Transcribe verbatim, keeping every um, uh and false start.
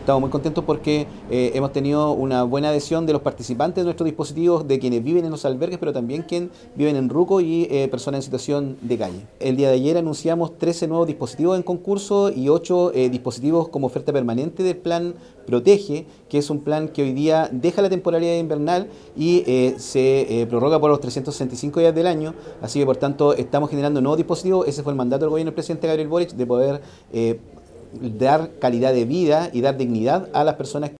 Estamos muy contentos porque eh, hemos tenido una buena adhesión de los participantes de nuestros dispositivos, de quienes viven en los albergues, pero también quienes viven en RUCO y eh, personas en situación de calle. El día de ayer anunciamos trece nuevos dispositivos en concurso y ocho eh, dispositivos como oferta permanente del plan Protege, que es un plan que hoy día deja la temporalidad invernal y eh, se eh, prorroga por los trescientos sesenta y cinco días del año. Así que, por tanto, estamos generando nuevos dispositivos. Ese fue el mandato del gobierno del presidente Gabriel Boric, de poder eh, dar calidad de vida y dar dignidad a las personas